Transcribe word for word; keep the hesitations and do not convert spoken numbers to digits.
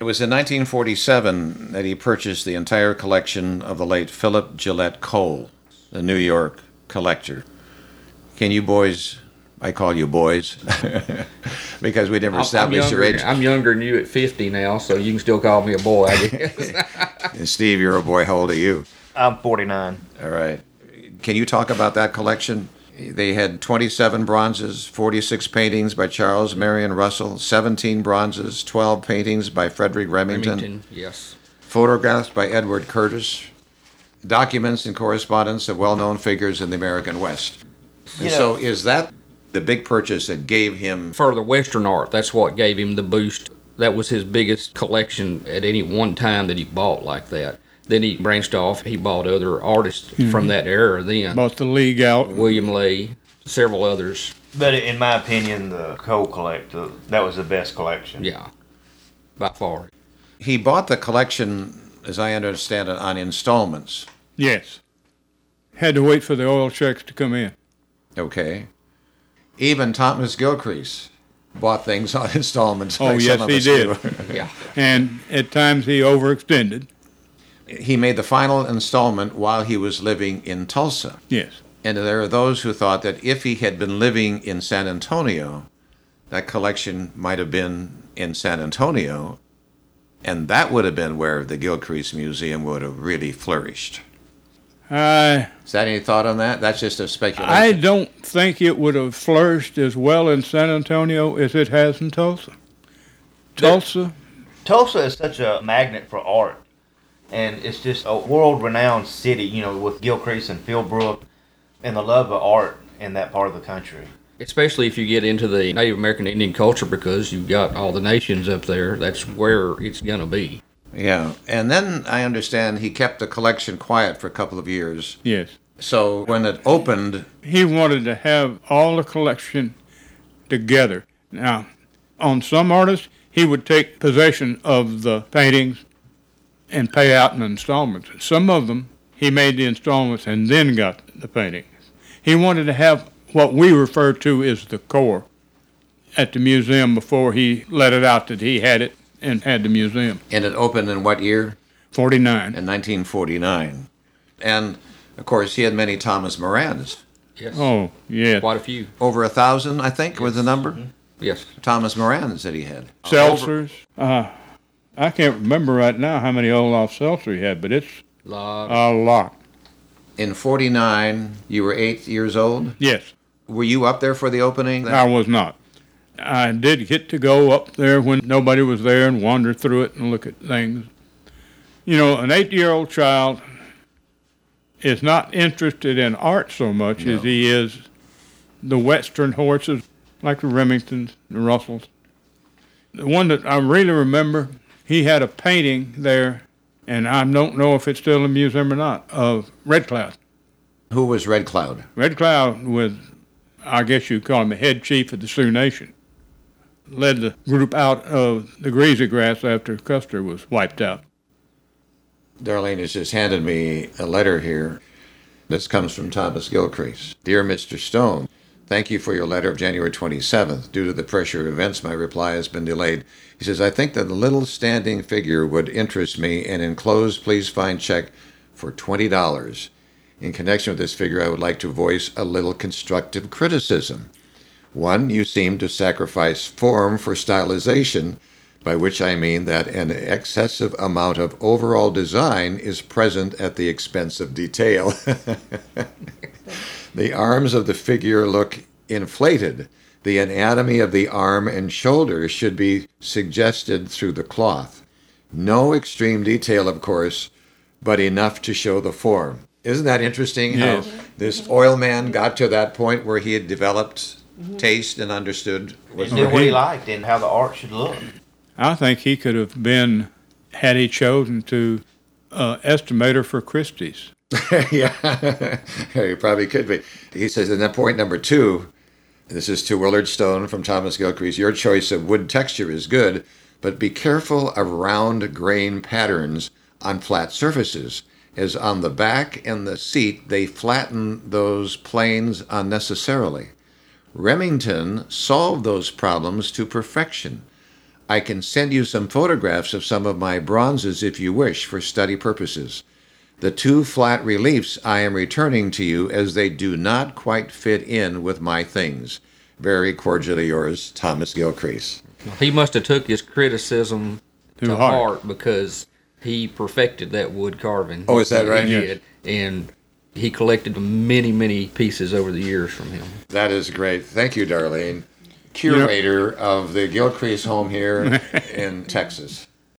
It was in nineteen forty-seven that he purchased the entire collection of the late Philip Gillette Cole, the New York collector. Can you boys, I call you boys, because we never established your age. I'm younger than you at fifty now, so you can still call me a boy, I guess. And Steve, you're a boy. How old are you? I'm forty-nine. All right. Can you talk about that collection? They had twenty-seven bronzes, forty-six paintings by Charles Marion Russell, seventeen bronzes, twelve paintings by Frederick Remington, Remington, yes. photographs by Edward Curtis, documents and correspondence of well-known figures in the American West. And You know- so is that the big purchase that gave him... For the Western art, that's what gave him the boost. That was his biggest collection at any one time that he bought like that. Then he branched off. He bought other artists mm-hmm. from that era then. Bought the League out. William Lee, several others. But in my opinion, the Cole collector, that was the best collection. Yeah, by far. He bought the collection, as I understand it, on installments. Yes. Had to wait for the oil checks to come in. Okay. Even Thomas Gilcrease bought things on installments. Oh, like yes, some of he us did. do. Yeah. And at times he overextended. He made the final installment while he was living in Tulsa. Yes. And there are those who thought that if he had been living in San Antonio, that collection might have been in San Antonio, and that would have been where the Gilcrease Museum would have really flourished. I, Is that any thought on that? That's just a speculation. I don't think it would have flourished as well in San Antonio as it has in Tulsa. Tulsa? Tulsa is such a magnet for art. And it's just a world-renowned city, you know, with Gilcrease and Philbrook and the love of art in that part of the country. Especially if you get into the Native American Indian culture, because you've got all the nations up there. That's where it's going to be. Yeah. And then I understand he kept the collection quiet for a couple of years. Yes. So when it opened... He wanted to have all the collection together. Now, on some artists, he would take possession of the paintings and pay out in installments. Some of them, he made the installments and then got the paintings. He wanted to have what we refer to as the core at the museum before he let it out that he had it and had the museum. And it opened in what year? forty-nine. In nineteen forty-nine. And, of course, he had many Thomas Morans. Yes. Oh, yes. Quite a few. Over a thousand, I think, was the number? Mm-hmm. Yes. Thomas Morans that he had. Seltzers. Uh, I can't remember right now how many Olaf Seltzer he had, but it's Lot. a lot. In forty-nine, you were eight years old? Yes. Were you up there for the opening? I was not. I did get to go up there when nobody was there and wander through it and look at things. You know, an eight-year-old child is not interested in art so much No. as he is the Western horses, like the Remingtons, the Russells. The one that I really remember, he had a painting there, and I don't know if it's still in the museum or not, of Red Cloud. Who was Red Cloud? Red Cloud was, I guess you'd call him the head chief of the Sioux Nation. Led the group out of the Greasy Grass after Custer was wiped out. Darlene has just handed me a letter here. This comes from Thomas Gilcrease. Dear Mister Stone, thank you for your letter of January twenty-seventh. Due to the pressure of events, my reply has been delayed. He says, I think that the little standing figure would interest me, and enclosed, please find check for twenty dollars. In connection with this figure, I would like to voice a little constructive criticism. One, you seem to sacrifice form for stylization, by which I mean that an excessive amount of overall design is present at the expense of detail. The arms of the figure look inflated. The anatomy of the arm and shoulder should be suggested through the cloth. No extreme detail, of course, but enough to show the form. Isn't that interesting Yes. how this oil man got to that point where he had developed taste and understood He knew what he liked and how the art should look. I think he could have been, had he chosen to, uh, estimator for Christie's. Yeah, he probably could be. He says, and then point number two, this is to Willard Stone from Thomas Gilcrease, your choice of wood texture is good, but be careful of round grain patterns on flat surfaces, as on the back and the seat they flatten those planes unnecessarily. Remington solved those problems to perfection. I can send you some photographs of some of my bronzes if you wish for study purposes. The two flat reliefs I am returning to you as they do not quite fit in with my things. Very cordially yours, Thomas Gilcrease. He must have took his criticism To to heart. heart because he perfected that wood carving. Oh, is that right? He Yes. did. And he collected many, many pieces over the years from him. That is great. Thank you, Darlene. Curator of the Gilcrease home here in Texas.